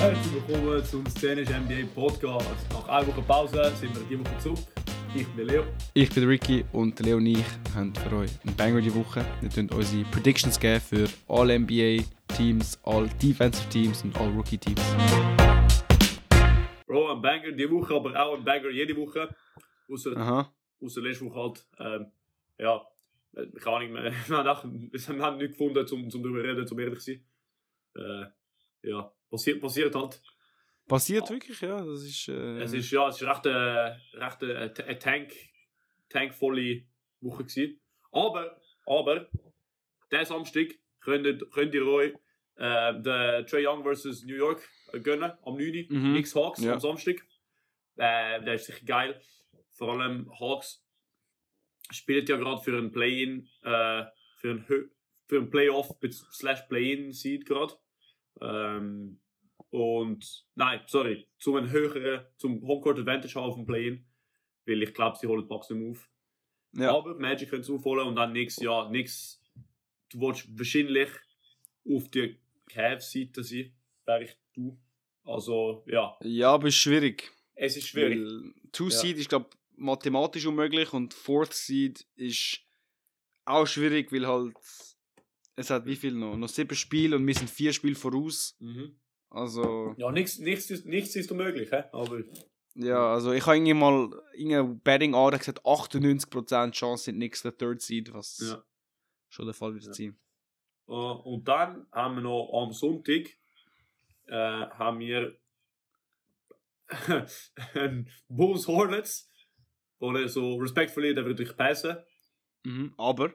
Herzlich willkommen zum Szenisch NBA Podcast. Nach einer Woche Pause sind wir die Woche zurück. Ich bin Leo. Ich bin Ricky und Leo und ich haben für euch einen Banger die Woche. Wir geben unsere Predictions geben für alle NBA-Teams, alle Defensive-Teams und alle Rookie-Teams. Bro, ein Banger die Woche, aber auch ein Banger jede Woche. Außer letzte Woche halt. Ja, ich kann nicht mehr. Wir haben nichts gefunden, um darüber zu reden, um ehrlich zu sein. Ja, passiert halt. Passiert wirklich, ja. Das ist, Es ist recht eine tankvolle Woche gewesen. Aber diesen Samstag könnt ihr euch den Trae Young vs. New York gönnen, am 9. Knicks Hawks am Samstag. Der ist sicher geil. Vor allem Hawks spielt ja gerade für ein Play-In, für ein Playoff/Play-In-Seed gerade. Zum Homecourt Advantage haben auf dem Play-In, weil ich glaube, sie holen die Bucks nicht auf. Ja. Aber Magic können es aufholen und dann nix. Du willst wahrscheinlich auf der Cavs-Seite sein, wäre ich du. Also, ja. Ja, aber es ist schwierig. Es ist schwierig. 2-Seed ist, glaube ich, mathematisch unmöglich und 4th Seed ist auch schwierig, weil halt es hat wie viel noch? Noch 7 Spiele und wir sind 4 Spiele voraus. Also... Ja, nichts ist unmöglich, he? Aber... Ja, also ich habe irgendwie mal in Betting gesagt, 98% Chance sind nichts der Third Seed, was schon der Fall wird sein. Und dann haben wir noch am Sonntag haben wir Bulls Hornets, oder so respectfully, der würde ich passen. Aber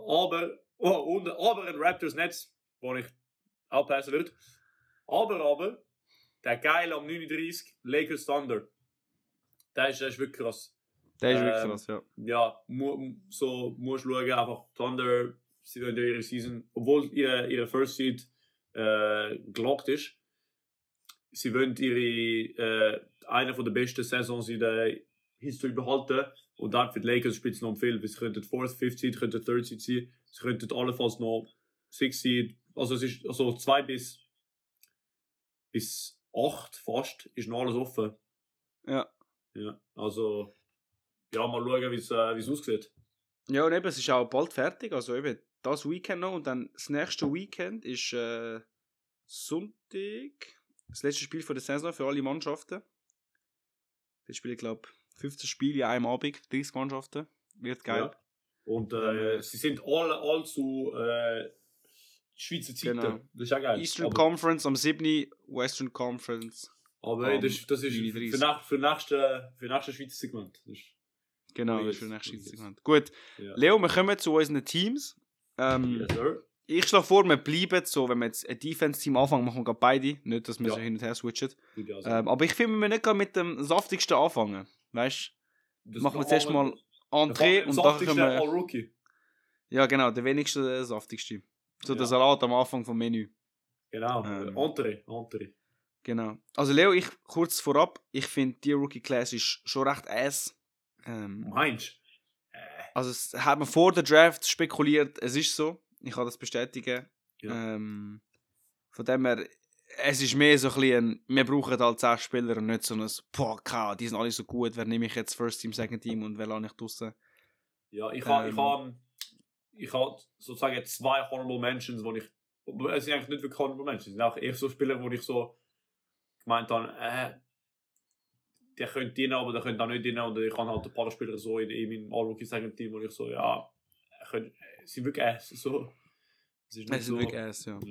ein Raptors Nets, wo ich auch passen würde. Aber der geile am 39 Lakers Thunder. Der ist wirklich krass. Der ist wirklich krass, ja. Ja, musst schauen, einfach Thunder, sie wollen ihre Season, obwohl ihre First Seed gelockt ist, sie wollen eine von der besten Saisons in der History behalten. Und dann für die Lakers spielt es noch viel. Sie könnten 4th, 5th Seed, könnten 3rd Seed sein. Sie könnten allenfalls noch 6th Seed. Also es ist 2 bis 8 fast, ist noch alles offen. Ja. Also, ja, mal schauen, wie es aussieht. Ja, und eben, es ist auch bald fertig. Also eben das Weekend noch und dann das nächste Weekend ist Sonntag. Das letzte Spiel von der Saison für alle Mannschaften. Das Spiel, ich glaube, 15 Spiele in einem Abend, 30 Mannschaften. Wird geil. Ja. Und sie sind alle zu Schweizer Zeiten. Genau. Das ist auch geil. Eastern Conference am 7. Western Conference. Aber das ist für nächste Schweizer Segment. Das ist das ist für nächste Schweizer Segment. Gut, Leo, wir kommen zu unseren Teams. Yes, sir. Ich schlage vor, wir bleiben so, wenn wir jetzt ein Defense-Team anfangen, machen wir gerade beide. Nicht, dass wir so hin und her switchen. Aber ich finde, wir nicht mit dem saftigsten anfangen. Weißt du? Machen wir zuerst mal Entree und dann können wir... Rookie. Ja, genau, der wenigste, der saftigste. So der Salat am Anfang vom Menü. Genau, Entree. Genau. Also Leo, ich kurz vorab, ich finde, die Rookie-Class ist schon recht ass. Meinst du? Also es hat man vor der Draft spekuliert, es ist so. Ich kann das bestätigen. Ja. Von dem her, es ist mehr so ein bisschen, wir brauchen halt 10 Spieler und nicht so ein, die sind alle so gut, wer nehme ich jetzt First Team, Second Team und wer lasse ich draussen? Ja, ich habe sozusagen 2 Honorable Mentions, wo ich, es sind eigentlich nicht wirklich Honorable Mentions, es sind auch eher so Spieler, wo ich so gemeint habe, der könnte dienen, aber der könnte auch nicht dienen und ich habe halt ein paar Spieler so in meinem All-Rookie-Second-Team, wo ich so, sie sind wirklich ass, so. Es ist wirklich ass, ja.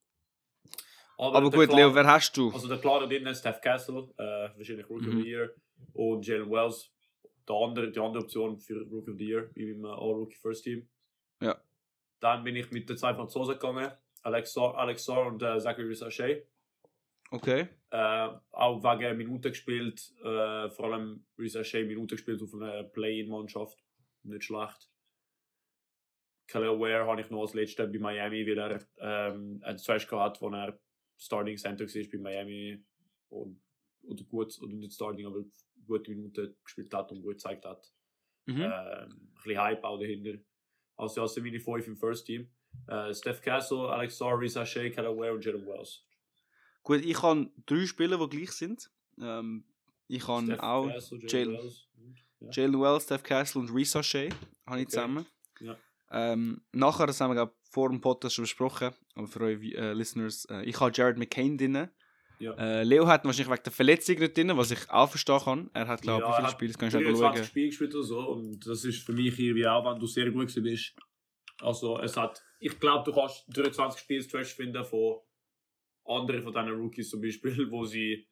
Aber gut, Leo, wer hast du? Also der klare Dinner ist Steph Castle, wahrscheinlich Rookie of the Year, und Jalen Wells, die andere Option für Rookie of the Year in meinem All-Rookie First Team. Ja. Dann bin ich mit den 2 Franzosen gegangen, Alex Sarr und Zachary Risacher. Okay. Auch wegen Minuten gespielt, vor allem Risacher Minuten gespielt auf einer Play-In-Mannschaft, nicht schlecht. Khalil Ware habe ich noch als letzter bei Miami, weil er einen Trash gehabt, wo er Starting Center war bei Miami oder nicht Starting, aber gute Minuten gespielt hat und gut gezeigt hat. Ein bisschen Hype auch dahinter. Also sind meine 5 im First Team. Steph Castle, Alex Sarr, Risacher, Khalil Ware und Jalen Wells. Gut, ich habe 3 Spieler, die gleich sind. Ich habe auch Jalen Wells, Steph Castle und Reece Shea habe ich zusammen. Ja. Nachher, das haben wir vor dem Podcast schon besprochen, aber für eure Listeners, ich habe Jared McCain drin. Ja. Leo hat wahrscheinlich wegen der Verletzung nicht drin, was ich auch verstehen kann. Er hat, glaube ich, wie viele Spiele, das kann ich auch schauen. Spiele gespielt oder so, und das ist für mich irgendwie auch, wenn du sehr gut bist. Also, ich glaube, du kannst 23 Spiele Trash finden von anderen von diesen Rookies zum Beispiel, wo sie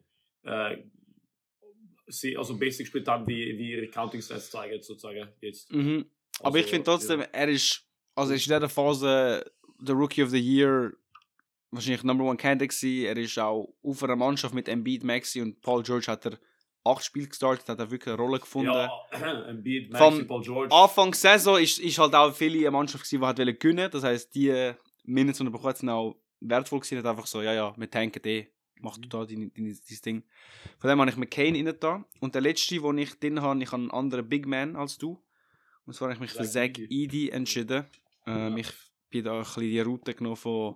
also basic gespielt haben, wie ihre Counting-Sets zeigen, sozusagen, jetzt. Mhm. Aber ich finde trotzdem, er ist in dieser Phase der Rookie of the Year wahrscheinlich Number One Candidate gewesen. Er ist auch auf einer Mannschaft mit Embiid, Maxey und Paul George hat er 8 Spiele gestartet, hat er wirklich eine Rolle gefunden. Ja, Embiid, Maxey, Paul George. Anfang der Saison ist halt auch viele eine Mannschaft gewesen, die hat gewinnen wollte. Das heisst, die Minutes, die er bekommen hat, sind auch wertvoll gewesen. Hat einfach so, ja, wir tanken mach du da dein Ding. Von dem habe ich McCain rein da. Und der letzte, den ich drin habe, ich habe einen anderen Big Man als du. Und zwar habe ich mich für Zach Edey entschieden. Ich bin da ein bisschen die Route genommen von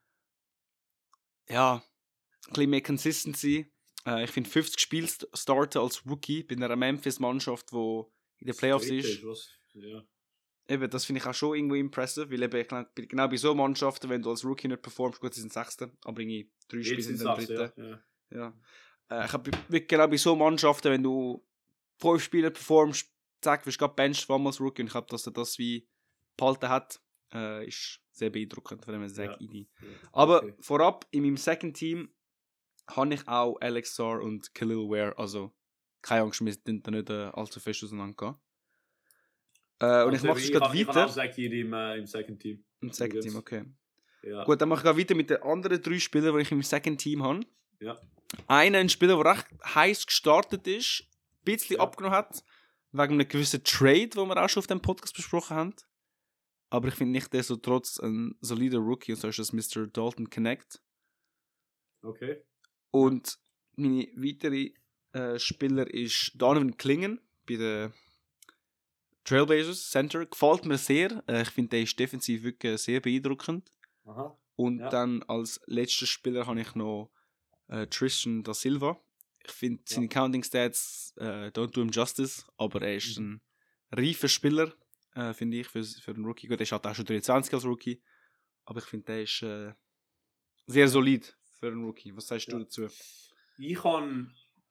ein bisschen mehr Consistency. Ich finde 50 Spiele starten als Rookie bei einer Memphis-Mannschaft, die in den Playoffs ist. Ja. Eben, das finde ich auch schon irgendwie impressive, weil eben genau bei so Mannschaften, wenn du als Rookie nicht performst, gut, sie sind 6., aber irgendwie 3 Spiele sind dann 3. Ja. Ich habe genau bei so Mannschaften, wenn du 5 Spiele performst, zack, wirst du gerade benched, zweimal als Rookie, und ich glaube, dass er das wie behalten hat, ist sehr beeindruckend, wenn man sagt, Edey. Aber vorab, in meinem Second Team habe ich auch Alex Sarr und Khalil Ware, also keine Angst, wir sind da nicht allzu fest auseinandergegangen. Und ich mache es gerade weiter. Ich habe auch Zach Edey im Second Team. Im Second Team, okay. Ja. Gut, dann mache ich gerade weiter mit den anderen 3 Spielern, die ich im Second Team habe. Ja. Ein Spieler, der recht heiß gestartet ist, ein bisschen abgenommen hat, wegen einem gewissen Trade, den wir auch schon auf dem Podcast besprochen haben. Aber ich finde nicht, der so trotz ein solider Rookie, und so ist das Mr. Dalton Connect. Okay. Und meine weitere Spieler ist Donovan Klingen bei den Trailblazers Center. Gefällt mir sehr. Ich finde, der ist defensiv wirklich sehr beeindruckend. Aha. Und dann als letzter Spieler habe ich noch Tristan da Silva. Ich finde seine Counting Stats don't do him justice, aber er ist ein reifer Spieler, finde ich, für einen Rookie. Gut, er ist halt auch schon 23 als Rookie, aber ich finde, der ist sehr solid für einen Rookie. Was sagst du dazu? Ich habe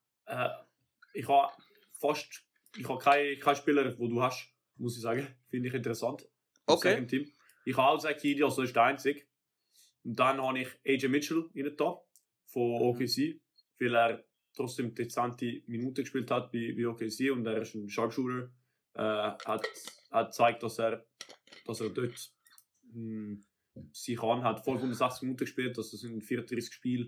keinen Spieler, den du hast, muss ich sagen. Finde ich interessant. Okay. Team. Ich habe auch Zach Edey, also ist der einzige. Und dann habe ich AJ Mitchell in da von OKC, weil er trotzdem dezente Minuten gespielt hat bei OKC, und er ist ein Sharpshooter. Hat gezeigt, dass er dort sich hat 580 Minuten gespielt, das sind 34 Spiele,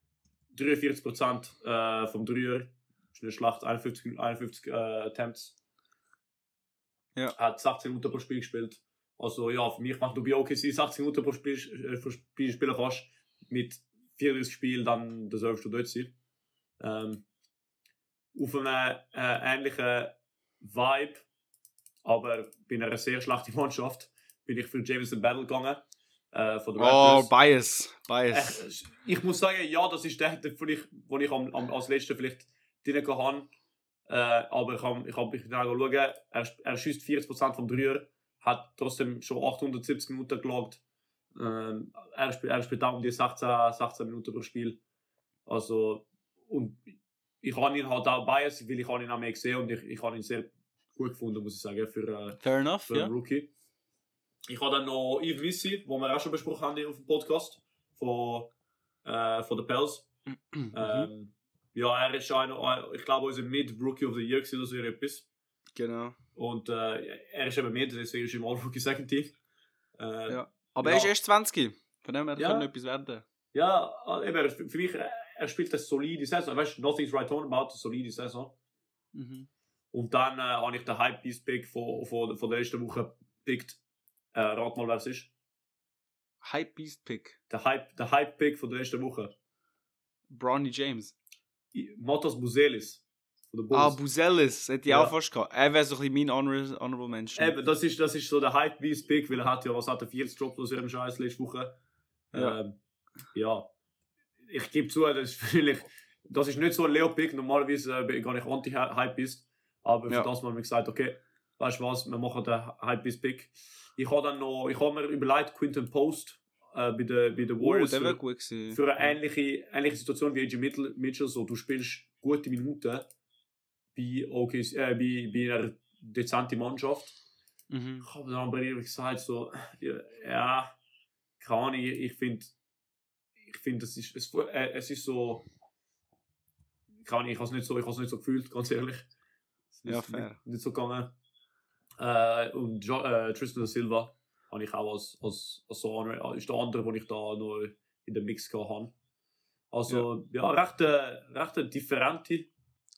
43% vom Dreier, ist nicht schlecht, 51 Attempts. Ja. Hat 16 Minuten pro Spiel gespielt. Also ja, für mich, wenn du bei OKC 60 Minuten pro Spiel spielen kannst, mit 34 Spielen, dann sollst du dort sein. Auf einem ähnlichen Vibe, aber bei einer sehr schlechten Mannschaft, bin ich für Jamison Battle gegangen. Von den Raptors. Bias. Ich muss sagen, ja, das ist der, den ich als letzter vielleicht drin habe. Aber ich habe schauen, er schießt 40% vom Dreier, hat trotzdem schon 870 Minuten gelagt. Er spielt auch um die 16 Minuten pro Spiel. Also, und ich habe ihn halt auch Bias, weil ich ihn auch mehr gesehen, und ich habe ihn sehr gut gefunden, muss ich sagen, für einen Rookie. Ich habe dann noch Yves Missi, den wir auch schon besprochen haben auf dem Podcast, von den Pels. Ja, er ist ich glaube, unser Mid-Rookie of the Year oder so etwas. Genau. Und er ist eben Mid, deswegen ist er im All-Rookie Second Team. Aber er ist erst 20. Von dem her kann etwas werden. Ja, eben, für mich, er spielt eine solide Saison. Weißt du, nothing's right on about, eine solide Saison. Mhm. Und dann habe ich den Hype-Piece-Pick von der letzten Woche gepickt. Rat mal, wer es ist. Hype-Piece-Pick? Der Hype-Pick von der letzten Woche. Bronny James. Matas Buzelis. Von der Bulls. Buzelis. Hätte ich auch fast gehabt. Er wäre so ein bisschen mein Honorable Mention. Eben, das ist so der Hype-Piece-Pick, weil er hat 40 Drops aus ihrem Scheiß letzte Woche. Ja. ich gebe zu, das ist nicht so ein Leo-Pick. Normalerweise gar nicht Anti-Hype-Beast. Aber für das haben wir gesagt, okay, weißt du was, wir machen den Hype-Beast-Pick. Ich habe mir überlegt, Quinton Post bei den Warriors der wäre gut gewesen. Für eine ähnliche Situation wie AJ Mitchell. So, du spielst gute Minuten bei einer dezenten Mannschaft. Ich habe dann aber ehrlich gesagt so, ja, keine Ahnung, ich finde, es ist so, keine Ahnung, ich habe es nicht so gefühlt, ganz ehrlich. Ja, fair. Nicht so gegangen. Und Tristan da Silva habe ich auch als so ist der andere, den ich da noch in den Mix hatte. Also, recht differente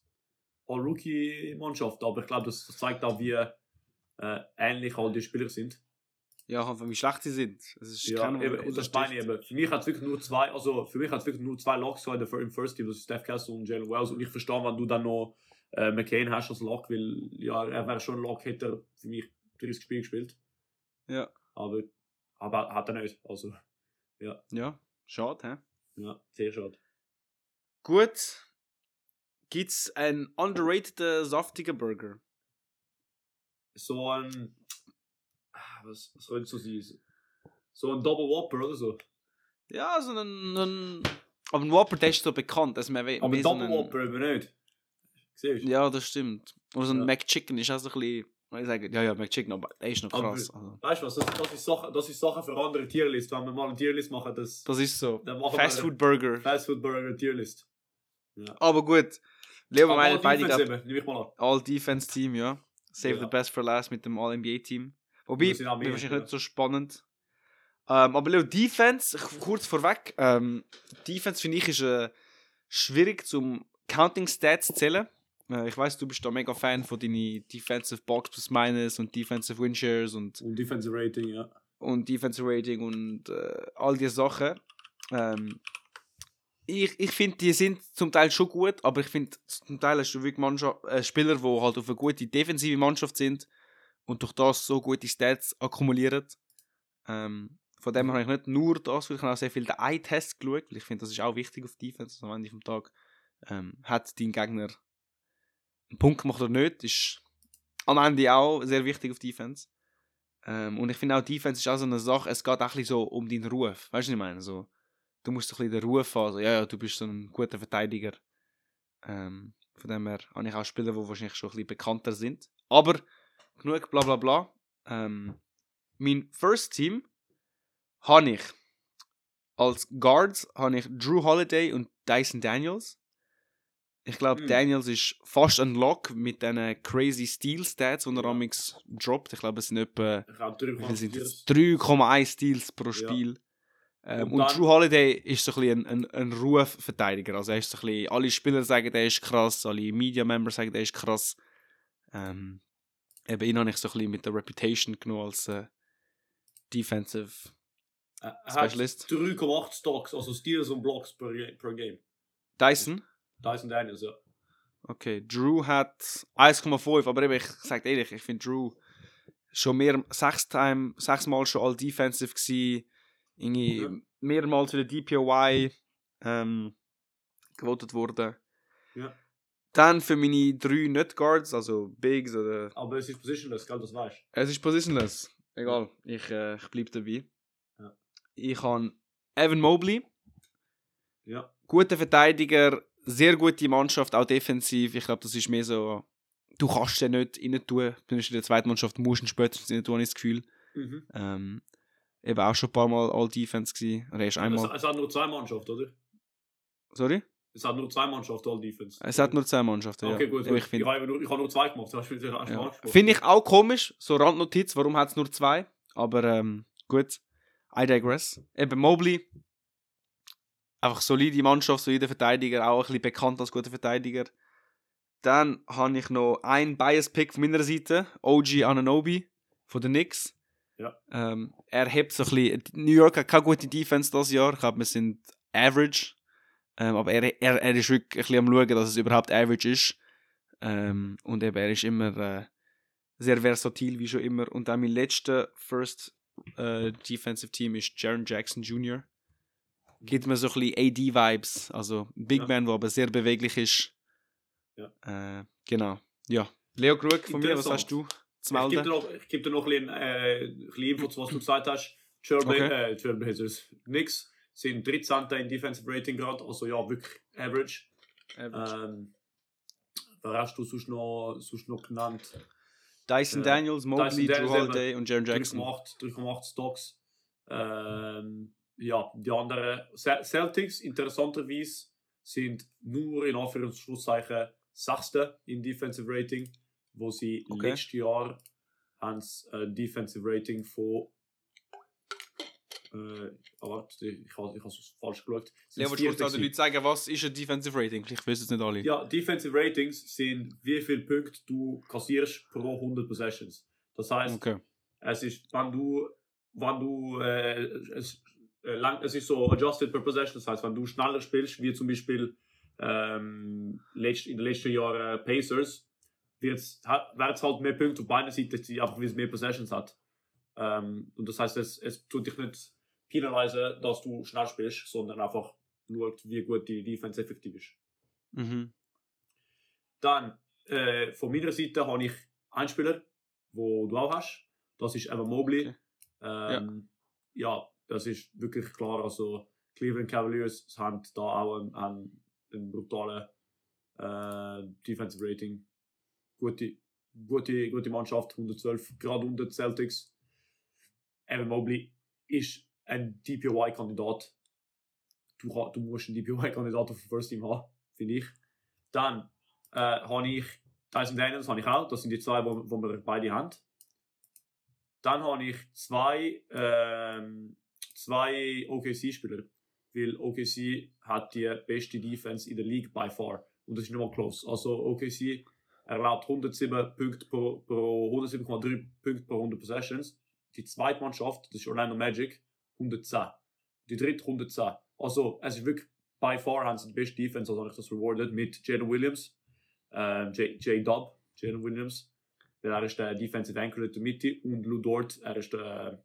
Rookie-Mannschaft, aber ich glaube, das zeigt auch, wie ähnlich all die Spieler sind. Ja, wie schlecht sie sind. Das ist das meine ich eben. Für mich hat es wirklich nur zwei Locks im First Team, das ist Steph Castle und Jalen Wells. Und ich verstehe, wenn du dann noch McCain hast als Lock, weil ja, er wäre schon ein Lock, hätte er für mich 30 Spiele gespielt. Ja. Aber hat er nicht. Also, ja. Ja, schade, hä? Ja, sehr schade. Gut. Gibt es einen underrated saftigen Burger? So ein. Was soll es so sein? So ein Double Whopper oder so? Ja, so ein. Aber ein Whopper, der ist so bekannt. Also aber ein Double Whopper aber nicht. Siehst du? Ja, das stimmt. Oder so ein McChicken ist auch so ein bisschen. Ich sage, ja, McChicken, aber der ist noch krass. Aber, weißt du was, das ist Sache für andere Tierlist. Wenn wir mal eine Tierlist machen, das ist so. Fast Food Burger Tierlist. Ja. Aber gut. Leo, meine beide All-Defense-Team, ja. Save the best for last mit dem All-NBA-Team. Wobei, das ist wahrscheinlich nicht so spannend. Aber Leo, Defense, kurz vorweg. Defense finde ich ist schwierig zum Counting-Stats zu zählen. Ich weiss, du bist da mega Fan von deinen Defensive Box plus Minus und Defensive Win Shares und Defensive Rating, ja. Und Defensive Rating und all diese Sachen. Ich finde, die sind zum Teil schon gut, aber ich finde, zum Teil hast du wirklich Spieler, die halt auf eine gute defensive Mannschaft sind und durch das so gute Stats akkumulieren. Von dem habe ich nicht nur das, weil ich habe auch sehr viel den Eye-Test geschaut, weil ich finde, das ist auch wichtig auf Defense. Also am Ende vom Tag hat dein Gegner einen Punkt gemacht oder nicht, ist am Ende auch sehr wichtig auf Defense. Und ich finde auch, Defense ist auch so eine Sache, es geht auch ein bisschen so um deinen Ruf. Weißt du, was ich meine? So, du musst ein bisschen den Ruf haben, also, ja, du bist so ein guter Verteidiger. Von dem her habe ich auch Spieler, die wahrscheinlich schon ein bisschen bekannter sind. Aber genug bla bla bla. Mein First Team habe ich als Guards habe ich Drew Holiday und Dyson Daniels. Ich glaube, Daniels ist fast ein Lock mit diesen crazy Steal-Stats, die er amix droppt. Ich glaube, es sind etwa 3,1 Steals pro Spiel. Und Drew Holiday ist so ein bisschen ein Rufverteidiger. Also er ist so ein bisschen, alle Spieler sagen, der ist krass, alle Media-Member sagen, der ist krass. Eben ihn habe ich so ein bisschen mit der Reputation genommen als Defensive Specialist. 3,8 Stocks, also Steals und Blocks per Game. Dyson Daniels, ja. Okay, Drew hat 1,5, aber eben, ich sage ehrlich, ich finde Drew schon sechsmal schon all defensive gewesen, irgendwie mehrmals für den DPOY gewotet worden. Ja. Dann für meine 3 Nicht-Guards, also Bigs oder... Aber es ist positionless, gell, das weißt du. Es ist positionless, egal, ich bleibe dabei. Ja. Ich habe Evan Mobley. Ja. Guter Verteidiger, sehr gute Mannschaft, auch defensiv. Ich glaube, das ist mehr so, du kannst den nicht rein tun. Du bist in der zweiten Mannschaft, musst ihn spätestens rein tun, habe ich das Gefühl. Eben auch schon ein paar Mal All-Defense gewesen. Oder erst einmal. Es hat nur 2 Mannschaften, oder? Sorry? Es hat nur 2 Mannschaften All-Defense. Es hat nur 2 Mannschaften, okay, ja. Gut. Ich habe nur 2 gemacht. Finde ich auch komisch, so Randnotiz, warum hat es nur 2? Aber gut, I digress. Eben Mobley. Einfach solide Mannschaft, solide Verteidiger, auch ein bisschen bekannt als guter Verteidiger. Dann habe ich noch einen Bias-Pick von meiner Seite, OG Anunoby von den Knicks. Ja. Er hebt so ein bisschen, New York hat keine gute Defense dieses Jahr, ich glaube, wir sind average. Aber er ist wirklich ein bisschen am schauen, dass es überhaupt average ist. Und eben, er ist immer sehr versatil, wie schon immer. Und dann mein letzter First Defensive Team ist Jaren Jackson Jr. Gibt mir so ein bisschen AD-Vibes. Also Big Man, der aber sehr beweglich ist. Ja. Genau. Ja. Leo Krug von mir, was hast du zu melden? Ich gebe dir noch ein bisschen Info zu was du gesagt hast. Trailblazers nix. Sind 13. in Defensive Rating gerade. Also ja, wirklich average. Wer hast du sonst noch genannt? Dyson Daniels, Mobley, Drew Holiday und Jaren Jackson. 3,8 Stocks. Ja, die anderen Celtics, interessanterweise, sind nur in Anführungszeichen 6. in Defensive Rating, wo sie letztes Jahr ein Defensive Rating von ich habe es falsch geschaut. Leo, willst du den Leuten sagen, was ist ein Defensive Rating? Vielleicht wissen es nicht alle. Ja, Defensive Ratings sind, wie viele Punkte du kassierst pro 100 Possessions. Das heißt, es ist, es ist so adjusted per possession. Das heißt, wenn du schneller spielst, wie zum Beispiel in den letzten Jahren Pacers, wäre es halt mehr Punkte auf beiden Seiten, einfach weil es mehr Possessions hat. Und das heißt, es tut dich nicht penalisieren, dass du schnell spielst, sondern einfach schaut, wie gut die Defense effektiv ist. Mhm. Dann, von meiner Seite habe ich einen Spieler, den du auch hast. Das ist Evan Mobley. Okay. Ja, das ist wirklich klar. Also, Cleveland Cavaliers haben da auch einen brutalen Defensive Rating. Gute Mannschaft, 112, gerade unter den Celtics. Evan Mobley ist ein DPOY-Kandidat. Du musst einen DPOY-Kandidat auf dem First Team haben, finde ich. Dann habe ich Dyson Daniels habe ich auch. Das sind die zwei, wo wir beide haben. Dann habe ich zwei OKC-Spieler. Weil OKC hat die beste Defense in der League by far. Und das ist nicht mal close. Also OKC erlaubt 107 Punkte pro 107,3 Punkte pro 100 Possessions. Die zweite Mannschaft, das ist Orlando Magic, 110. Die dritte 110. Also, es ist wirklich by far haben sie die beste Defense, also habe ich das rewarded mit Jalen Williams, Jalen Williams, weil er ist der Defensive Anchor in der Mitte, und Lou Dort, er ist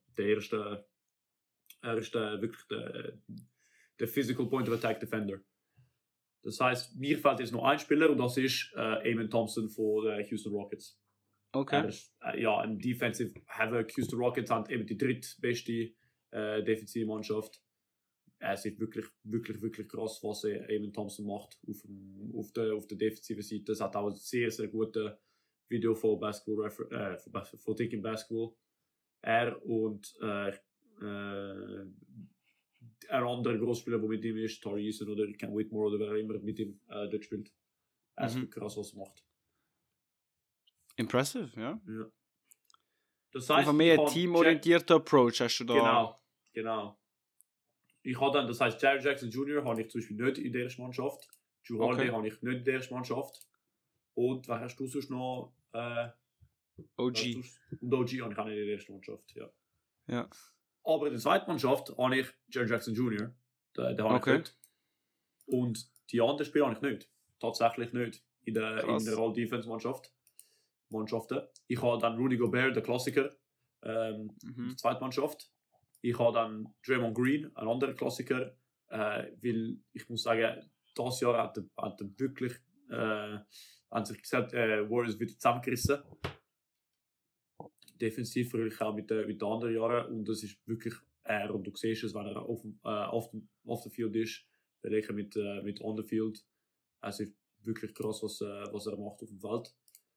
wirklich der Physical Point of Attack Defender. Das heißt, mir fehlt jetzt noch ein Spieler, und das ist Amen Thompson von den Houston Rockets. Okay. Er ist, ein Defensive Havoc. Houston Rockets haben eben die drittbeste defensive Mannschaft. Es ist wirklich, wirklich, wirklich krass, was Amen Thompson macht auf der defensiven Seite. Es hat auch ein sehr, sehr gutes Video von von Thinking Basketball. Er und ein anderer Großspieler, der mit ihm ist, Tari Eason oder Ken Whitmore oder wer immer mit ihm dort spielt. Er ist krass, was er macht. Impressive, ja. Das heißt, einfach mehr teamorientierter Approach hast du da. Genau. Ich habe dann, das heißt, Jaren Jackson Jr. habe ich zum Beispiel nicht in der ersten Mannschaft. Drew Holiday habe ich nicht in der ersten Mannschaft. Und wer hast du sonst noch? OG. Und OG habe ich auch nicht in der ersten Mannschaft, ja. Aber in der zweiten Mannschaft habe ich Jaren Jackson Jr. Den habe ich nicht. Und die anderen Spieler habe ich nicht. Tatsächlich nicht. In der All-Defense-Mannschaften. Ich habe dann Rudy Gobert, der Klassiker, die zweite Mannschaft. Ich habe dann Draymond Green, ein anderer Klassiker, weil ich muss sagen, das Jahr hat er wirklich an sich gesagt, Warriors wieder zusammengerissen. Defensiv verglichen auch mit den anderen Jahren, und das ist wirklich und du siehst es, wenn er auf dem Field ist, verglichen mit on the field. Es ist wirklich krass, was er macht auf dem Feld.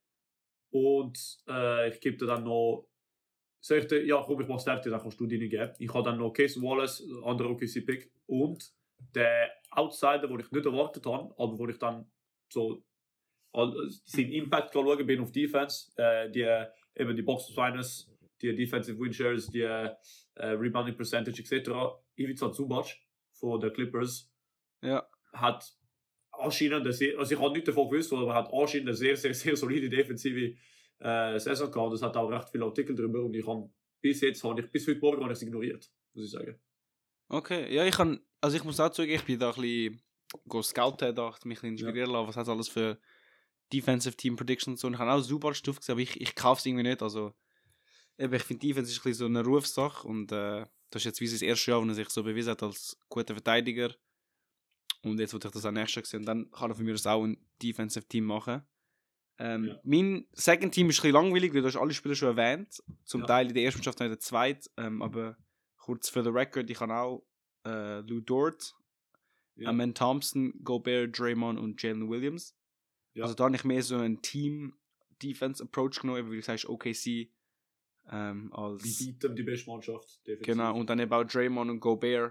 Und ich gebe dir dann noch. Ich mache es fertig, dann kannst du deine geben. Ich habe dann noch Casey Wallace, anderer OKC-Pick. Und der Outsider, den ich nicht erwartet habe, aber wo ich dann so seinen Impact schauen bin auf Defense, die Box Finals, die Defensive Win Shares, die Rebounding Percentage etc. Ivica Zubac von den Clippers hat anscheinend, also ich habe nicht davon gewusst, aber hat anscheinend eine sehr, sehr, sehr solide defensive Saison gehabt. Es hat auch recht viele Artikel darüber, und bis heute Morgen habe ich es ignoriert, muss ich sagen. Okay, ja, ich muss auch sagen, ich bin da ein bisschen scouten, mich inspirieren lassen, was hat alles für Defensive Team Predictions und so. Ich habe auch super Stuff gesehen, aber ich kaufe es irgendwie nicht. Also, ich finde, Defense ist ein bisschen so eine Rufsache, und Das ist jetzt wie sein erstes Jahr, wo er sich so bewiesen hat als guter Verteidiger. Und jetzt wollte ich das auch nächstes Jahr sehen. Und dann kann er von mir aus auch ein Defensive-Team machen. Mein Second-Team ist ein bisschen langweilig, weil du hast alle Spieler schon erwähnt. Zum Teil in der ersten Mannschaft, noch in der zweiten. Aber kurz für the record, ich habe auch Lou Dort, Amen Thompson, Gobert, Draymond und Jalen Williams. Ja. Also da habe ich mehr so einen Team-Defense-Approach genommen, weil du sagst OKC als... Die bieten die beste Mannschaft. Definitiv. Genau, und dann eben auch Draymond und Gobert,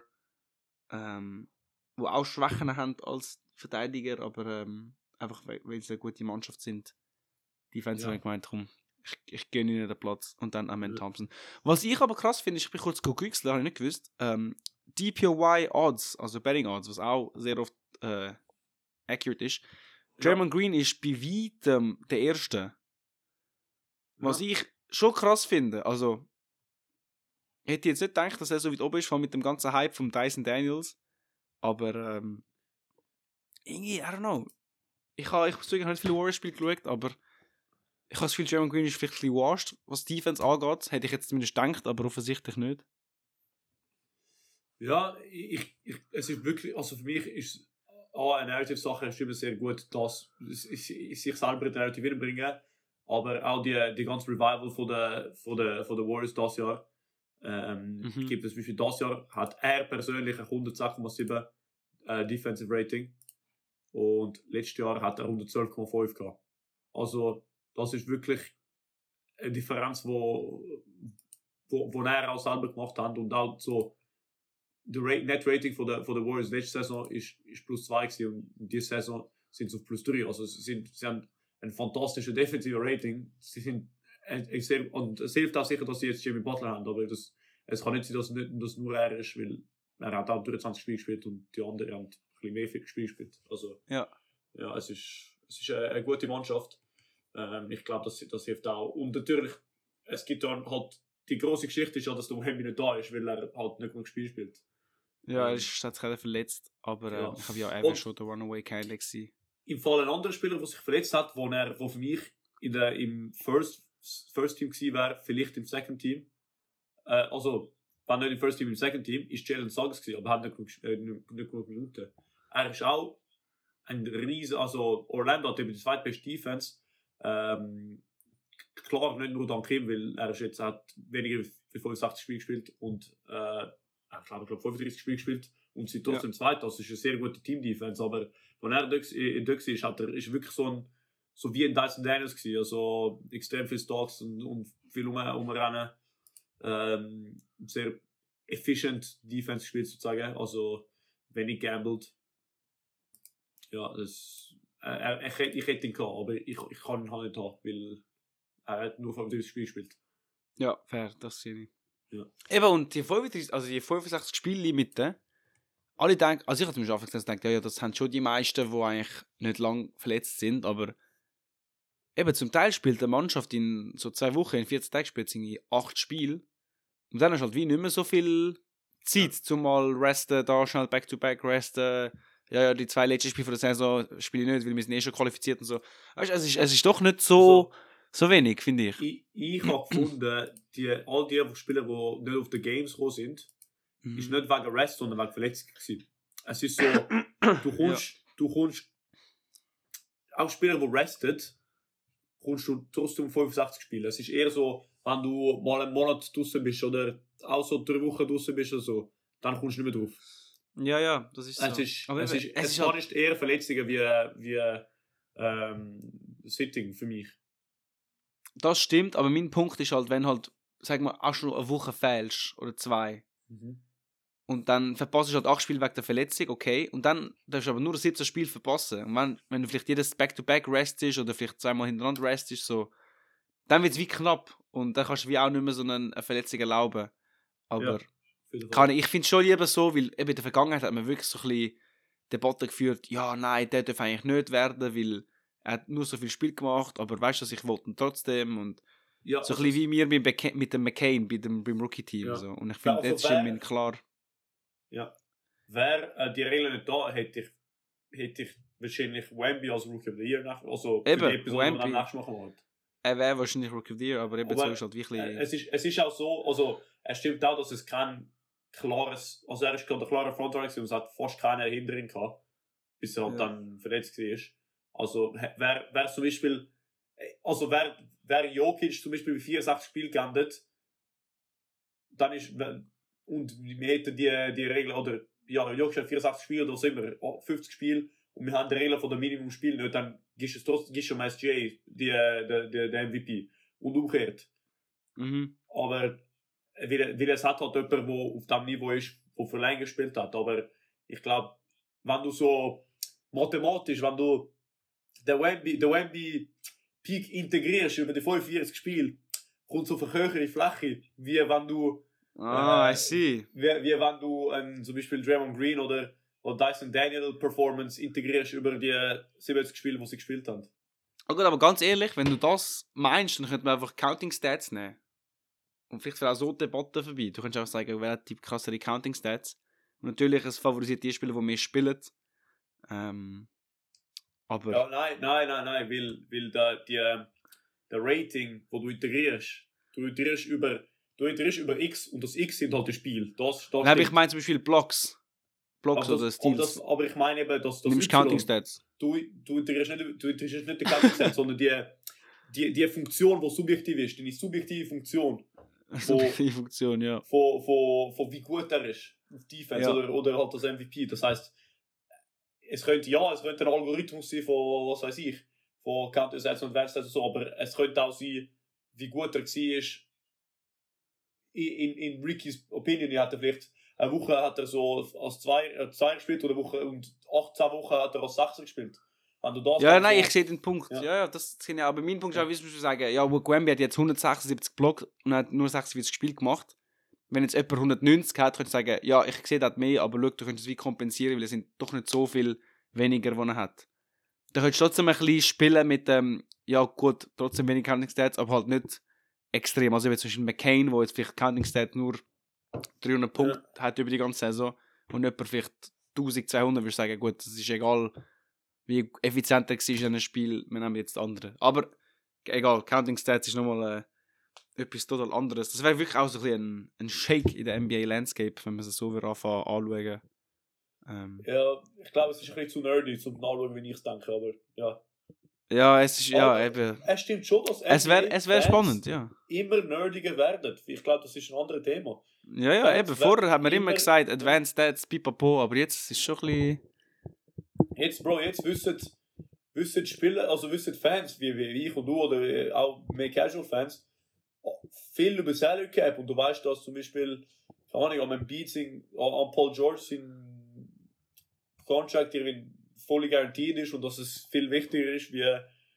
die auch Schwächen haben als Verteidiger, aber einfach weil sie eine gute Mannschaft sind. Defense habe ich gemeint, darum ich gönne ihnen den Platz. Und dann Amen Thompson. Was ich aber krass finde, ich bin kurz gegoogelt, habe ich nicht gewusst, DPOY Odds, also Betting Odds, was auch sehr oft accurate ist. Draymond Green ist bei weitem der Erste. Was ich schon krass finde, also ich hätte jetzt nicht gedacht, dass er so weit oben ist, mit dem ganzen Hype von Dyson Daniels, aber irgendwie, I don't know. Ich habe nicht viele Warriors-Spiele geschaut, aber ich habe das Gefühl, Draymond Green ist vielleicht ein bisschen washed, was Defense angeht. Hätte ich jetzt zumindest gedacht, aber offensichtlich nicht. Ja, es ist wirklich, also für mich ist eine Narrative-Sache stimmt sehr gut, dass sich selber in die Narrative bringen, aber auch die ganze Revival von der Warriors das Jahr gibt es, wie viel das Jahr hat er persönlich 106,7 Defensive Rating und letztes Jahr hat er 112,5 gehabt. Also das ist wirklich eine Differenz, wo er auch selber gemacht hat und auch so der Net-Rating von der Warriors letzte Saison ist plus 2 gewesen und diese Saison sind sie auf plus 3. Also sie haben ein fantastisches defensive Rating. Sie sind und es hilft auch sicher, dass sie jetzt Jimmy Butler haben, aber es kann nicht sein, dass das nur er ist, weil er hat auch 23 Spiele gespielt und die anderen haben ein bisschen mehr Spiele gespielt. Also ja, es ist eine gute Mannschaft. Ich glaube, das hilft auch. Und natürlich, es gibt dann halt die grosse Geschichte ist ja, dass der Wemby nicht da ist, weil er halt nicht genug Spiel spielt. Ja, er ist tatsächlich verletzt, aber ich habe ja eben schon der Runaway kein gewesen. Im Fall ein anderer Spieler, der sich verletzt hat, wo für mich im First Team gewesen wäre, vielleicht im Second Team. Also, wenn nicht im First Team, im Second Team, ist Jalen Suggs gewesen, aber er hat nicht genug Minuten. Er ist auch ein riesen, also Orlando hat eben die zweitbeste Defense. Klar, nicht nur dank ihm, weil er hat weniger als 65 Spiele gespielt und ich glaube 35 Spiele gespielt und sie trotzdem zweit. Das ist eine sehr gute Team-Defense, aber wenn er in Dux ist, ist wirklich so wie ein Dyson Daniels gewesen, also extrem viel Stocks und viel umrennen. Sehr efficient Defense gespielt sozusagen, also wenig gambled. Ja, ich hätte ihn gehabt, aber ich kann ihn halt nicht haben, weil er hat nur 35 Spiele gespielt. Ja, fair, das sehe ich. Ja. Eben, und die 65 Spiellimite, alle denken, also ich habe zum Beispiel gedacht, ja, das haben schon die meisten, die eigentlich nicht lang verletzt sind, aber eben zum Teil spielt eine Mannschaft in so 2 Wochen, in 14 Tagen spielt sie 8 Spiele und dann hast du halt wie nicht mehr so viel Zeit, zum mal resten, da schnell Back-to-Back resten. Ja, die 2 letzten Spiele von der Saison spiele ich nicht, weil wir sind schon qualifiziert und so. Weißt, es ist doch nicht so wenig, finde ich. Ich habe gefunden, all die Spieler, die nicht auf den Games gekommen sind, ist nicht wegen Rest, sondern wegen Verletzung gewesen. Es ist so, du kommst auch Spieler, die restet, kommst du trotzdem 65 Spiele. Es ist eher so, wenn du mal einen Monat draußen bist oder auch so 3 Wochen draußen bist oder so, dann kommst du nicht mehr drauf. Ja, das ist so. Es war nicht eher Verletzungen wie Sitting für mich. Das stimmt, aber mein Punkt ist halt, wenn halt, sag mal, auch schon eine Woche fehlst oder 2 und dann verpasst du halt 8 Spiele wegen der Verletzung, okay, und dann darfst du aber nur 17 Spiele verpassen. Und wenn du vielleicht jedes Back-to-Back Rest ist oder vielleicht 2-mal hintereinander Rest ist, so, dann wird es wie knapp und dann kannst du wie auch nicht mehr so eine Verletzung erlauben. Aber ich finde es schon lieber so, weil eben in der Vergangenheit hat man wirklich so ein bisschen Debatte geführt, ja, nein, der darf eigentlich nicht werden, weil er hat nur so viel Spiel gemacht, aber weißt du, ich wollte ihn trotzdem und so ein bisschen wie wir mit dem McCain beim Rookie-Team. Ja. So. Und ich finde, jetzt ist mir klar. Ja. Wäre die Regeln nicht da, hätte ich wahrscheinlich Wemby als Rookie of the Year also eben, die Episode, die wir nächstes machen wollen. Er wäre wahrscheinlich Rookie of the Year, aber eben so ist halt wirklich... Es ist auch so, also es stimmt auch, dass es kein klares, also er ist gerade ein klarer Frontrunner und es hat fast keiner hinter ihm gehabt, bis er halt dann verletzt war. Also wer zum Beispiel, also wer Jokic zum Beispiel bei 64 Spielen geendet, dann ist, und wir hätten die Regel, oder ja, Jokic hat 64 Spiele oder was immer, 50 Spiele, und wir haben die Regel von der Minimum-Spiel nicht, dann gibst du am SGA der MVP. Und umgekehrt. Aber weil es hat halt jemand, der auf dem Niveau ist, der für länger gespielt hat. Aber ich glaube, wenn du so mathematisch, wenn du den Wemby-Peak integrierst über die 45 Spiele, kommt so auf eine höhere Fläche, wie wenn du I see. Wie wenn du zum Beispiel Draymond Green oder Dyson Daniel Performance integrierst über die 70 Spiele, die sie gespielt haben. Oh gut, aber ganz ehrlich, wenn du das meinst, dann könnte man einfach Counting Stats nehmen. Und vielleicht wäre auch so die Debatte vorbei. Du könntest auch sagen, wer hat die krassere Counting Stats. Und natürlich, es favorisiert die Spieler, die mehr spielen. Aber... Ja, nein, weil der Rating, das du iterierst über X und das X sind halt die Spiele. Nein, ich meine zum Beispiel Blocks oder Steals. Aber ich meine eben, dass das nimmst Counting Stats. Du iterierst nicht die Counting Stats, sondern die Funktion, die subjektiv ist, deine subjektive Funktion. Subjektive Funktion, ja. Von wie gut er ist auf Defense oder halt das MVP. Das heisst, es könnte ein Algorithmus sein von, was weiß ich, von Counting Stats und Advanced Stats und so, aber es könnte auch sein, wie gut er war. In Rickys Opinion, die hat er vielleicht eine Woche hat er so als Zweier gespielt oder eine Woche und 18 Wochen hat er als Sechser gespielt. Wenn du das nein, ich sehe den Punkt. Ja, das kann ja, aber mein Punkt ist auch, wie du sagen, ja, Wemby hat jetzt 176 Blocks und hat nur 46 Spiele gemacht. Wenn jetzt jemand 190 hat, könnte ich sagen, ja, ich sehe das mehr, aber schau, du könntest es wie kompensieren, weil es sind doch nicht so viel weniger, die er hat. Da könntest du trotzdem ein bisschen spielen mit ja gut, trotzdem wenig Counting Stats, aber halt nicht extrem. Also wie zum Beispiel McCain, der jetzt vielleicht Counting Stats nur 300 Punkte hat über die ganze Saison und jemand vielleicht 1200, würde ich sagen, gut, das ist egal, wie effizient er war in einem Spiel, wir nehmen jetzt andere. Aber egal, Counting Stats ist nochmal etwas total anderes. Das wäre wirklich auch so ein bisschen ein Shake in der NBA-Landscape, wenn man es so anschauen. Ja, ich glaube, es ist ein bisschen zu nerdy, zum Anschauen, wie ich es denke, aber ja. Ja, es ist, eben. Es stimmt schon, dass es wär spannend, ja. Immer nerdiger werden. Ich glaube, das ist ein anderes Thema. Ja, eben. Vorher hat man immer gesagt, Advanced Stats, pipapo, aber jetzt ist es schon ein bisschen... Jetzt wissen Spieler, also wissen Fans, wie ich und du, oder auch mehr Casual-Fans, viel über Salary Cap. Und du weißt, dass zum Beispiel, keine Ahnung, am Paul George sein Contract irgendwie voll garantiert ist und dass es viel wichtiger ist wie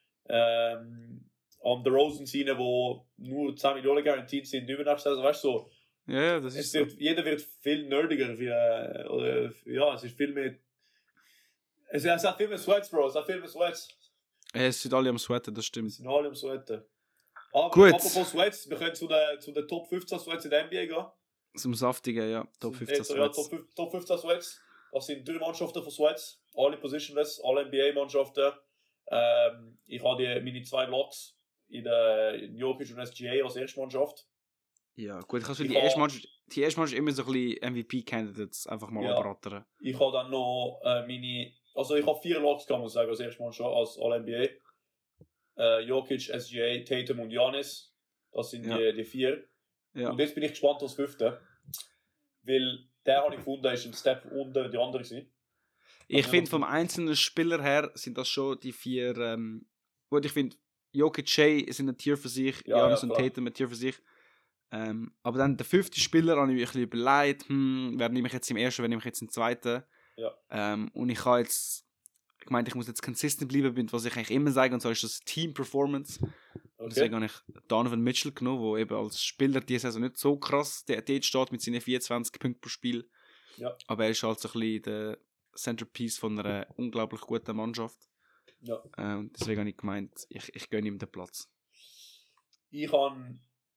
an der Rosen seine, wo nur 10 Millionen garantiert sind übernächste Saison, weißt du so. Ja, das ist so. Jeder wird viel nerdiger es ist viel mehr es hat viel mehr Sweats, Bro, Es sind alle am Sweaten, das stimmt. Es sind alle am Sweaten. Aber gut. Apropos Sweats, wir können zu den Top 15 Sweats in der NBA gehen. Zum Saftigen, ja. Top 15 Sweats. Ja, Top 15 Sweats. Das sind 3 Mannschaften von Sweats. Alle Positionless, alle NBA-Mannschaften. Ich habe meine 2 Locks in Jokic und SGA als Erstmannschaft. Ja, gut, die erste Mannschaft ist immer so ein bisschen MVP-Candidates einfach mal abrattern. Ich habe dann noch ich habe 4 Locks, kann man sagen, als Erstmannschaft, als All-NBA. Jokic, SGA, Tatum und Giannis. Das sind die 4. Ja. Und jetzt bin ich gespannt als 5. Weil der habe ich gefunden, ist ein Step unter die anderen gewesen. Ich finde, vom einzelnen Spieler her sind das schon die 4. Gut, ich finde, Jokic, Shea sind ein Tier für sich, Giannis und Tatum ein Tier für sich. Aber dann der 5. Spieler habe ich mich ein bisschen überlegt, wer nehme ich jetzt im ersten, wer nehme ich jetzt im zweiten. Ja. Und ich habe jetzt, ich meine, ich muss jetzt consistent bleiben, was ich eigentlich immer sage, und so ist das Team Performance. Okay. Deswegen habe ich Donovan Mitchell genommen, der eben als Spieler diese Saison nicht so krass dort steht mit seinen 24 Punkten pro Spiel. Ja. Aber er ist halt so ein bisschen der Centerpiece von einer unglaublich guten Mannschaft. Ja. Deswegen habe ich gemeint, ich gönne ihm den Platz. Ich habe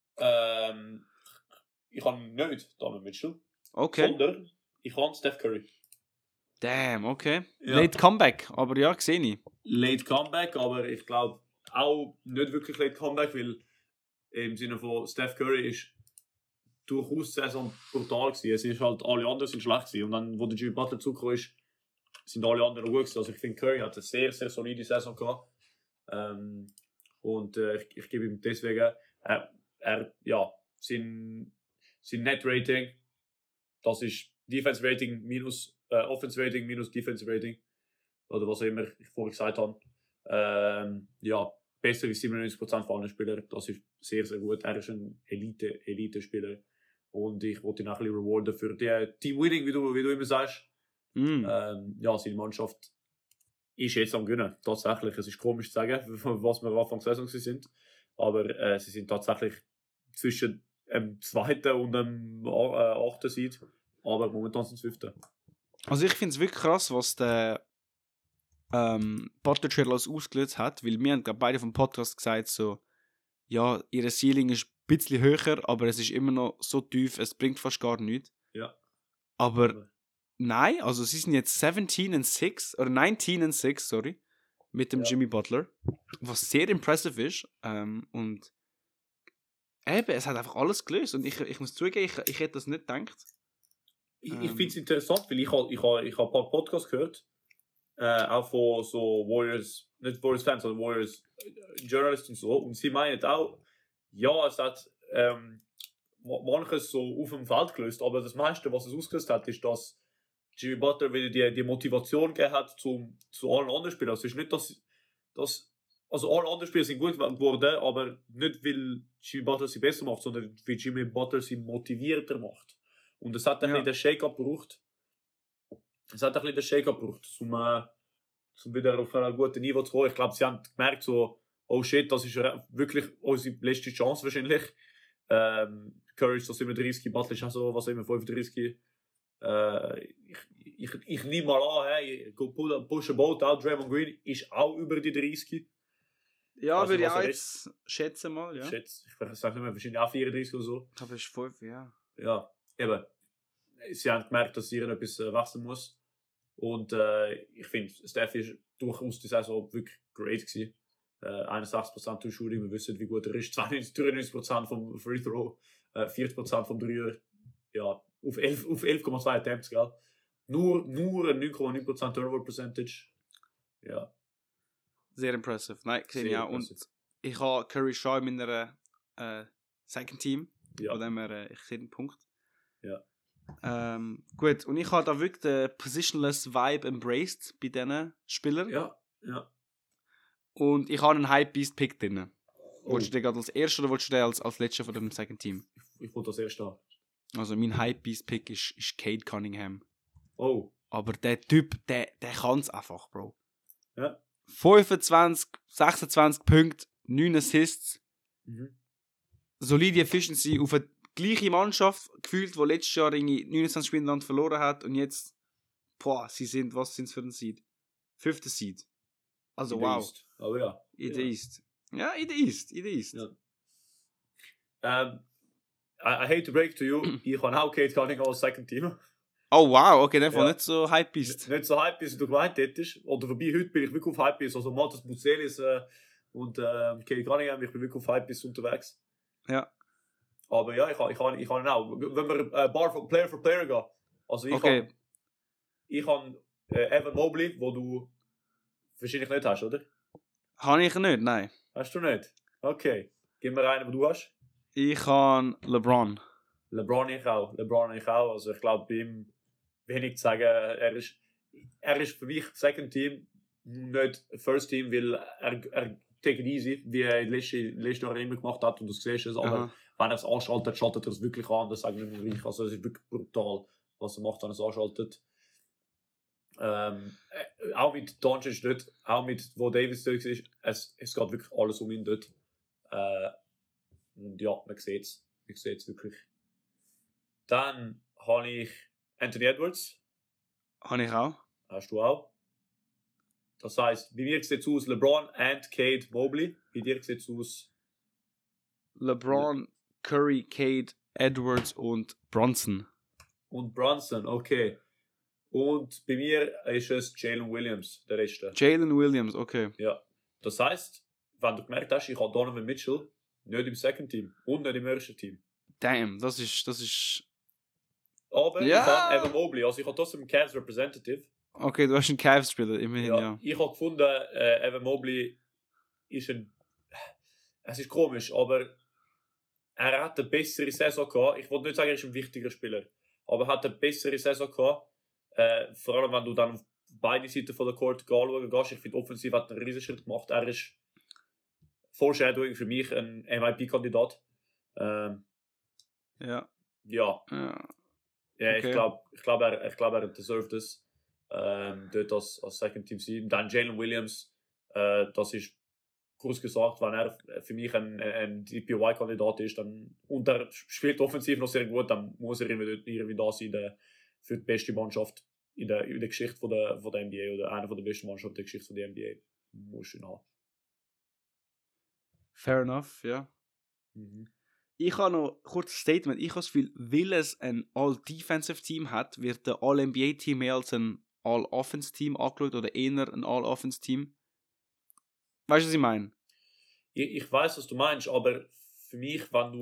nicht Donovan Mitchell. Okay. Sondern ich habe Steph Curry. Damn, okay. Ja. Late Comeback, aber ja, sehe ich. Late Comeback, aber ich glaube auch nicht wirklich Late Comeback, weil im Sinne von Steph Curry ist, durchaus die Saison brutal gewesen. Es ist halt, alle anderen sind schlecht gewesen. Und dann, wo der Jimmy Butler zugekommen ist, sind alle anderen gut gewesen. Also ich finde, Curry hat eine sehr, sehr solide Saison gehabt. Ich gebe ihm deswegen, sein Net-Rating, das ist Defense-Rating minus Offense-Rating minus Defense-Rating. Oder was auch immer ich vorher gesagt habe. Besser als 97% von allen Spielern. Das ist sehr, sehr gut. Er ist ein Elite-Spieler. Und ich wollte ihn auch ein bisschen rewarden für die Team-Winning, wie du immer sagst. Seine Mannschaft ist jetzt am Gewinnen. Tatsächlich. Es ist komisch zu sagen, was wir am Anfang der Saison sind. Aber sie sind tatsächlich zwischen dem 2. und dem 8. Seed. Aber momentan sind sie 5. Also ich finde es wirklich krass, was der Butler alles ausgelöst hat, weil wir haben gerade beide vom Podcast gesagt, so, ja, ihre Ceiling ist ein bisschen höher, aber es ist immer noch so tief, es bringt fast gar nichts. Ja. Aber nein, also sie sind jetzt 19-6, sorry, mit dem Jimmy Butler, was sehr impressive ist. Und eben, es hat einfach alles gelöst und ich muss zugeben, ich hätte das nicht gedacht. Ich finde es interessant, weil ich ein paar Podcasts gehört, auch von so Warriors, nicht Warriors-Fans, sondern Warriors-Journalists und so. Und sie meinen auch, ja, es hat manches so auf dem Feld gelöst, aber das meiste, was es ausgelöst hat, ist, dass Jimmy Butler wieder die Motivation gegeben hat zu allen anderen Spielern. Also es ist nicht, also alle anderen Spieler sind gut geworden, aber nicht, weil Jimmy Butler sie besser macht, sondern weil Jimmy Butler sie motivierter macht. Und es hat ein bisschen den Shake-up gebraucht. Um wieder auf ein gutes Niveau zu kommen. Ich glaube, sie haben gemerkt, so, oh shit, das ist wirklich unsere letzte Chance wahrscheinlich. Curry ist so 37, Butler ist auch so, was immer, 35. Ich nehme mal an, hey, push a boat out, Draymond Green ist auch über die 30. Ja, würde ich auch jetzt schätzen mal, ja. Ich sage nicht mehr, wahrscheinlich auch 34 oder so. Ich glaube, es ist 5, ja. Ja, eben. Sie haben gemerkt, dass hier etwas wachsen muss. Und ich finde, Steph ist durchaus die Saison wirklich great gewesen. 61% True Shooting, wir wissen, wie gut er ist. 93% vom Free Throw, 40% vom Dreier. Ja, auf 11,2 Attempts, gell? Nur ein 9,9% Turnover Percentage. Ja. Sehr impressive. Nein, sehe ich auch. Und ich habe Curry schon in meiner Second Team. Ja. Von dem her, ich sehe den Punkt. Ja. Gut, und ich habe da wirklich den Positionless Vibe embraced bei diesen Spielern. Ja. Und ich habe einen Hype-Beast-Pick drin. Wolltest du den gerade als erster oder wolltest du den als letzter von dem Second Team? Ich wollte als erster haben. Also mein Hype-Beast-Pick ist Cade Cunningham. Oh. Aber der Typ, der kann es einfach, Bro. Ja. 25, 26 Punkte, 9 Assists. Solide Efficiency auf eine gleiche Mannschaft gefühlt, die letztes Jahr 29 Spiele lang verloren hat und jetzt, was sind es für ein Seed? 5. Seed. Also in wow. East. Aber ja. In der East. Ja, in der East. Ja. I hate to break to you, ich habe auch Cade Cunningham als Second Team. Oh wow, okay, der nicht so hype bist. Nicht so hype, wie du gemeint hättest. Oder vorbei, heute bin ich wirklich auf Hype. Also Matas Buzelis und Cade Cunningham, ich bin wirklich auf Hype unterwegs. Ja. Aber ja, ich kann auch. Wenn wir Player for Player gehen. Also ich habe Evan Mobley, wo du wahrscheinlich nicht hast, oder? Habe ich nicht, nein. Hast du nicht? Okay. Gib mir einen, den du hast. Ich habe LeBron. LeBron ich auch. Also ich glaube, bei ihm wenig zu sagen. Er ist für mich Second Team, nicht First Team, weil er take it easy, wie er letzte Jahre immer gemacht hat und du siehst es. Aber wenn er es anschaltet, schaltet er es wirklich an. Das sage ich nicht mehr. Also es ist wirklich brutal, was er macht, wenn er es anschaltet. Auch mit Doncic dort, auch mit wo Davis dort ist, es geht wirklich alles um ihn dort. Und ja, man sieht es wirklich. Dann habe ich Anthony Edwards. Habe ich auch. Hast du auch. Das heisst, bei mir sieht es aus LeBron und Cade Mobley. Bei dir sieht es aus LeBron, Curry, Cade, Edwards und Bronson. Und Bronson, okay. Und bei mir ist es Jalen Williams, der Rest. Jalen Williams, okay. Ja. Das heisst, wenn du gemerkt hast, ich habe Donovan Mitchell nicht im Second Team und nicht im ersten Team. Damn, das ist... Aber ich habe Evan Mobley, also ich habe trotzdem einen Cavs Representative. Okay, du hast einen Cavs-Spieler, immerhin, ja. Ich habe gefunden, Evan Mobley ist es ist komisch, aber er hat eine bessere Saison gehabt. Ich wollte nicht sagen, er ist ein wichtiger Spieler, aber er hat eine bessere Saison gehabt. Vor allem, wenn du dann auf beide Seiten von der Court anschauen gehst. Ich finde, offensiv hat er einen Riesenschritt gemacht. Er ist Foreshadowing für mich ein MIP-Kandidat. Ja. Okay. Ich glaube, er deserved es. Dort als Second Team sein. Dann Jalen Williams, das ist kurz gesagt, wenn er für mich ein DPOY-Kandidat ist, dann, und er spielt offensiv noch sehr gut, dann muss er irgendwie da sein für die beste Mannschaft in der Geschichte von der NBA oder einer der besten Mannschaften der Geschichte von der NBA. Muss ihn haben. Fair enough, ja. Ich habe noch ein kurzes Statement. Ich habe das Gefühl, weil es ein All-Defensive-Team hat, wird der All-NBA-Team mehr als ein All-Offense-Team angeschaut oder eher ein All-Offense-Team. Weißt du, was ich meine? Ich weiß, was du meinst, aber für mich, wenn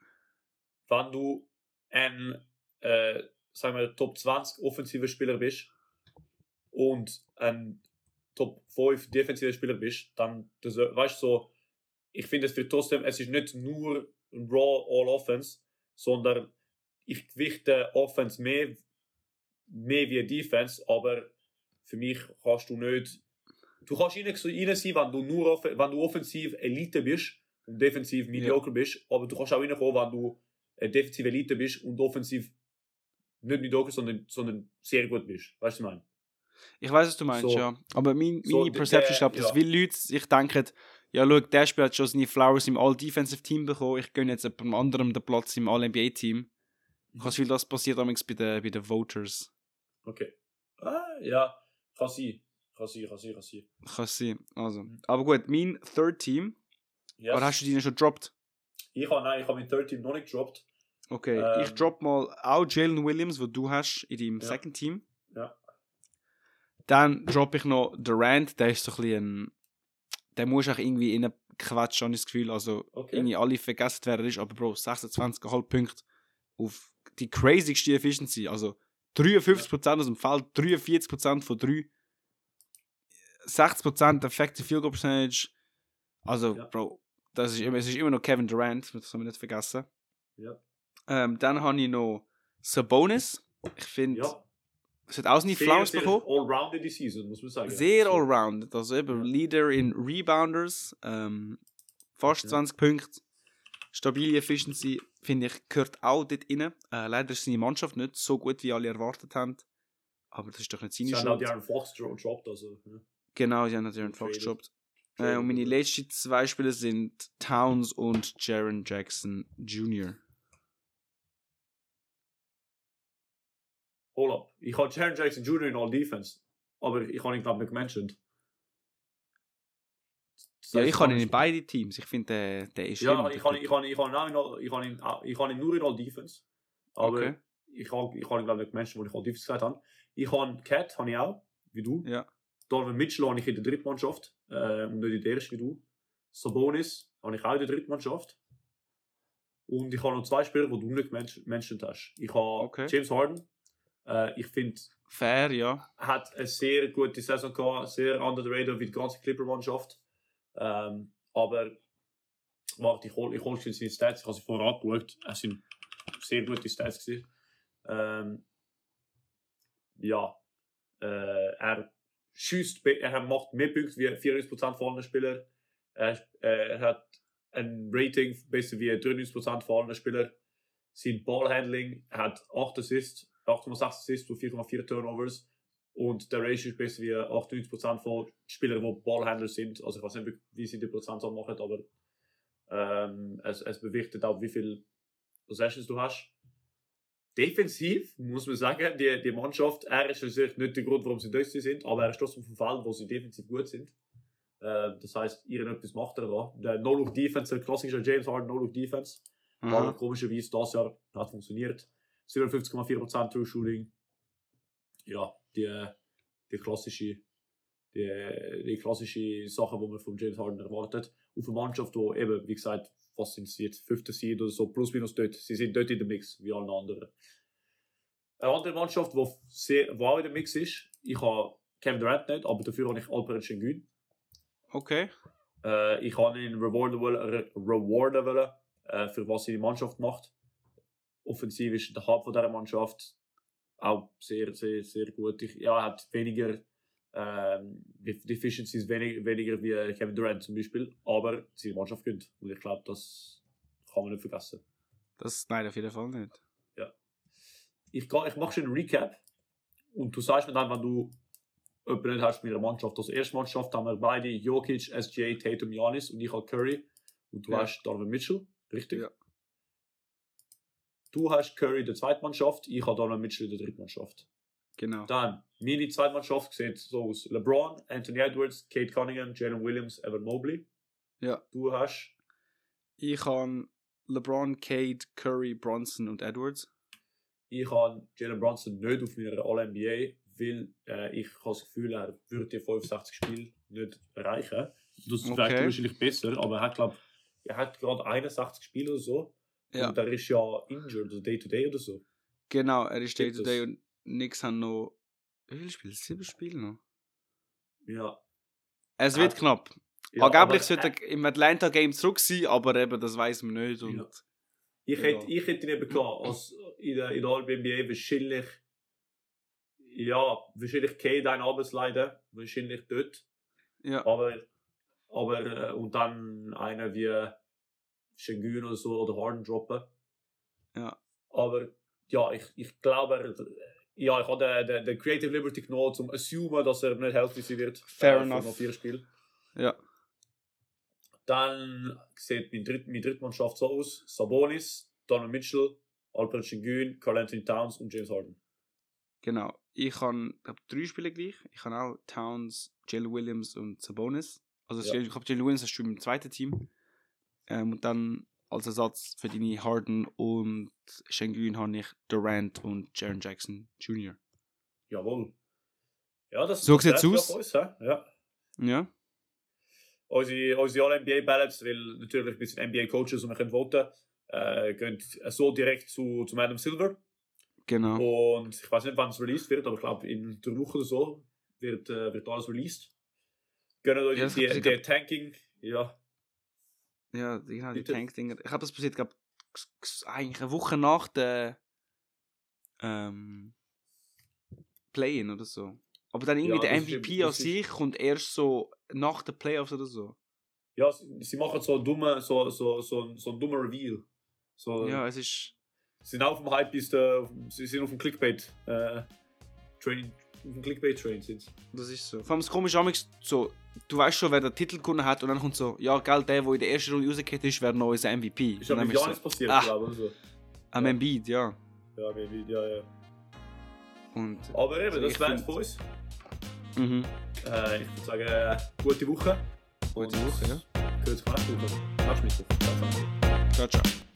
du ein sagen wir, Top 20 offensiver Spieler bist und ein Top 5 defensiver Spieler bist, dann, weißt du, so, ich finde es für trotzdem, es ist nicht nur ein Raw All-Offense, sondern ich gewichte Offense mehr wie Defense, aber für mich kannst du nicht. Du kannst rein sein, wenn du offensiv Elite bist und defensiv mediocre bist, aber du kannst auch reinkommen, wenn du defensiv Elite bist und offensiv nicht mediocre, sondern sehr gut bist. Weißt du, was ich meine? Ich weiß, was du meinst, ja. Aber meine Perception ist, dass viele Leute sich denken, ja, schau, der Spieler hat schon seine Flowers im All-Defensive-Team bekommen, ich gönne jetzt jemandem anderem den Platz im All-NBA-Team. Ich habe das Gefühl, das passiert damals bei den Voters. Okay. Ja, kann sein. Kann sein. Also. Aber gut, mein Third Team. Yes. Oder hast du den schon gedroppt? Ich habe mein Third Team noch nicht gedroppt. Okay, ich drop mal auch Jalen Williams, wo du hast in deinem Second Team. Ja. Dann droppe ich noch Durant, der ist so ein bisschen der muss auch irgendwie in quatschen, habe ich das Gefühl. Also irgendwie alle vergessen, wer er ist, aber Bro, 26,5 Punkte auf die crazygste Efficiency. Also 53% aus dem Feld, 43% von 3, 60% Effective Field Goal Percentage. Also, Bro, es ist immer noch Kevin Durant, das soll man nicht vergessen. Ja. Dann habe ich noch Sabonis. Ich finde, es hat auch nicht Flowers bekommen. Allrounded die Season, muss man sagen. Sehr allrounded. Also eben Leader in Rebounders. Fast 20 Punkte. Stabile Efficiency, finde ich, gehört auch dort rein. Leider ist seine Mannschaft nicht so gut, wie alle erwartet haben. Aber das ist doch nicht seine Schuld. Sie haben auch De'Aaron Fox gedroppt. Also, ja. Genau, sie haben De'Aaron Fox gedroppt. Und meine letzten 2 Spieler sind Towns und Jaren Jackson Jr. Hold up. Ich habe Jaren Jackson Jr. in All Defense. Aber ich habe ihn, glaube ich, nicht gementioned. Ja, ich habe ihn in beide Teams. Ich finde, der ist ja, ich habe ihn nur in All Defense. Aber ich habe ihn, glaube ich, nicht gementioned, wo ich All Defense gesagt habe. Ich habe Cat, habe ich auch, wie du. Ja. Donovan Mitchell habe ich in der Drittmannschaft. Und nicht in der ersten wie du. Sabonis habe ich auch in der Drittmannschaft. Und ich habe noch 2 Spieler, die du nicht gementioned hast. Ich habe James Harden. Ich finde, fair, ja. Hat eine sehr gute Saison gehabt, sehr under the radar wie die ganze Clipper-Mannschaft. Aber warte, ich hol seine Stats, ich habe sie vorher angeschaut. Es sind sehr gute Stats gewesen. Er macht mehr Punkte wie 94% von allen Spielern. Er hat ein Rating besser wie 93% von allen Spielern. Sein Ballhandling hat 8 Assists. 8,6 Assists und 4,4 Turnovers. Und der Ratio ist besser wie 98% von Spielern, die Ballhändler sind. Also ich weiß nicht, wie sie die Prozentzahl machen, aber es bewichtet auch, wie viele Possessions du hast. Defensiv muss man sagen, die Mannschaft, er ist natürlich nicht der Grund, warum sie durch sind, aber er ist trotzdem vom Feld, wo sie defensiv gut sind. Das heisst, irgendetwas macht er da. Der No-Look-Defense, der klassische James Harden No-Look-Defense, aber komischerweise das Jahr hat funktioniert. 57,4% True Shooting. Ja, die klassische Sachen, die man von James Harden erwartet. Auf eine Mannschaft, die eben, wie gesagt, was sind sie jetzt, 5. Seed oder so, plus minus dort. Sie sind dort in der Mix, wie alle anderen. Eine andere Mannschaft, die auch in der Mix ist, ich habe Kevin Durant nicht, aber dafür habe ich Alperen Sengun. Okay. Ich habe ihn rewarden wollen, für was seine Mannschaft macht. Offensiv ist der Hub von dieser Mannschaft auch sehr, sehr, sehr gut. Er hat weniger Deficiencies, weniger wie Kevin Durant zum Beispiel, aber seine Mannschaft gönnt. Und ich glaube, das kann man nicht vergessen. Nein, auf jeden Fall nicht. Ja. Ich mache schon einen Recap und du sagst mir dann, wenn du jemanden nicht hast mit einer Mannschaft. Als erste Mannschaft haben wir beide Jokic, SGA, Tatum, Giannis und ich habe Curry und du hast Donovan Mitchell, richtig? Ja. Du hast Curry in der zweiten Mannschaft, ich habe Donovan Mitchell in der dritten Mannschaft. Genau. Dann, meine zweite Mannschaft sieht so aus: LeBron, Anthony Edwards, Kate Cunningham, Jalen Williams, Evan Mobley. Ja. Du hast? Ich habe LeBron, Kate, Curry, Bronson und Edwards. Ich habe Jalen Brunson nicht auf meiner All-NBA, weil ich habe das Gefühl, er würde die 65 Spiele nicht erreichen. Das wäre wahrscheinlich besser, aber er hat gerade 61 Spiele oder so. Ja. Und er ist ja injured, also Day-to-Day oder so. Genau, er ist Day-to-Day und Knicks haben noch... Wie viele Spiele? 7 Spiele noch? Ja. Es wird knapp. Ja, angeblich sollte er im Atlanta-Game zurück sein, aber eben, das weiss man nicht. Und ja. Ich hätte ihn eben klar, als in der NBA wahrscheinlich Kate einen Arbeitsleiden, wahrscheinlich dort. Ja. Aber und dann einer wie Sengun oder so oder Harden droppen. Ja. Aber ja, ich glaube, ich habe den Creative Liberty genommen, um zu assumen, dass er nicht healthy sein wird. Fair enough. Noch 4 Spiele. Ja. Dann sieht meine dritte Mannschaft so aus: Sabonis, Donovan Mitchell, Alperen Sengun, Karl Anthony Towns und James Harden. Genau. Ich habe 3 Spiele gleich. Ich habe auch Towns, Jalen Williams und Sabonis. Also ich habe Jalen Williams, das ist im zweiten Team. Und dann als Ersatz für deine Harden und Sengun habe ich Durant und Jaren Jackson Jr. Jawohl. Ja, das so sieht es aus. Uns, ja. Ja. Unsere All-NBA-Ballots, weil natürlich ein bisschen NBA-Coaches und wir können voten, gehen so direkt zu Adam Silver. Genau. Und ich weiß nicht, wann es released wird, aber ich glaube, in 3 Wochen oder so wird alles released. Gönnen euch die Tanking, ja. Ja, die Tank-Dinger. Ich habe das passiert, glaube eigentlich eine Woche nach der Play-In oder so. Aber dann irgendwie der MVP an sich kommt erst so nach den Playoffs oder so. Ja, sie machen so einen dummen Reveal. So, ja, es ist... Sie sind auf dem Hype, sie sind auf dem Clickbait-Train. Auf dem Clickbait-Train sind sie. Das ist so. Vor allem das Komische ist so, du weißt schon, wer den Titel gewonnen hat und dann kommt so, ja, gell, der in der ersten Runde rausgekehrt ist, wäre noch unser MVP. Ist aber mit Giannis passiert, glaube ich. So. Am Embiid, ja. Ja, am Embiid, ja. Und, aber eben, das wäre es von uns. Mhm. Ich würde sagen, gute Woche. Gute Woche, ja. Gehört es nächste Woche. Nächste Mittwoch. Ciao, ciao.